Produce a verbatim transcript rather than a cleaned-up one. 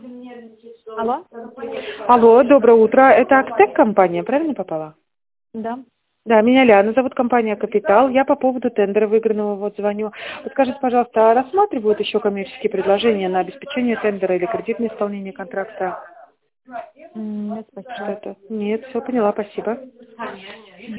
Алло? Алло, доброе утро. Это Актек компания, правильно попала? Да. Да, меня Ляна зовут, компания «Капитал». Я по поводу тендера выигранного вот звоню. Вот скажите, пожалуйста, а рассматривают еще коммерческие предложения на обеспечение тендера или кредитное исполнение контракта? М, Нет, спасибо. Что-то? Нет, все поняла, спасибо.